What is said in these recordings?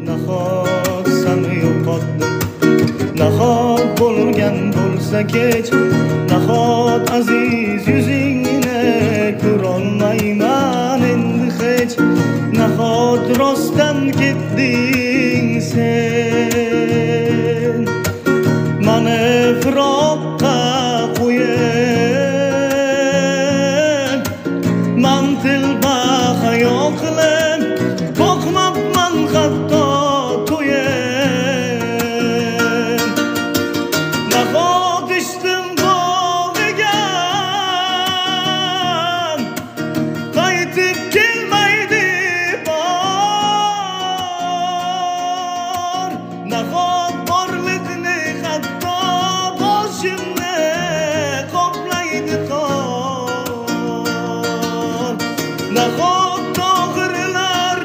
nahot seni yo'qotdim, nahot bo'lgan bo'lsa kech, nahot aziz yuzingni ko'rolmayman endi hech, nahot rostdan ketding sen mani firoqqa qo'yib, man tilba hayo qilib boqmabman hatto to'yib. Nahot ishdim bog'igan qaytib kelmaydi bor, nahot borliqni hatto boshimni qoplaydi qor, nahot tog'irlar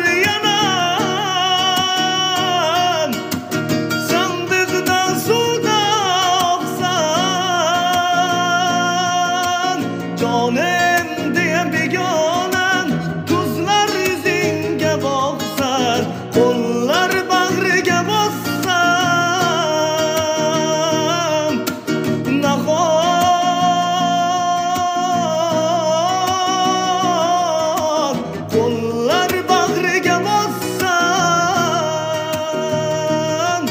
yanar sandiqdan suvda oqsan, jonim deya begonan ko'zlar yuzingga boqsar, qo'llar bag'riga bossam, nahot qo'llar bag'riga bossam,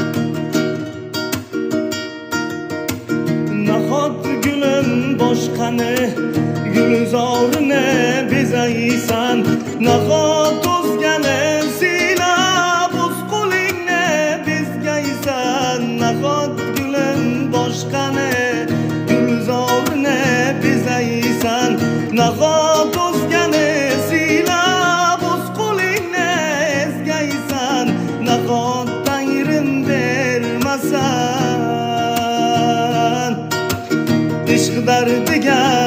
nahot gulim boshqani gulzorini bezaysan, nahot o'zgani siylab o'z qo'lingni bezgaysan, nahot gulim boshqani gulzorini bezaysan, nahot o'zgani siylab o'z qo'lingni ezgaysan, nahot tangrim bermasan ishq dardiga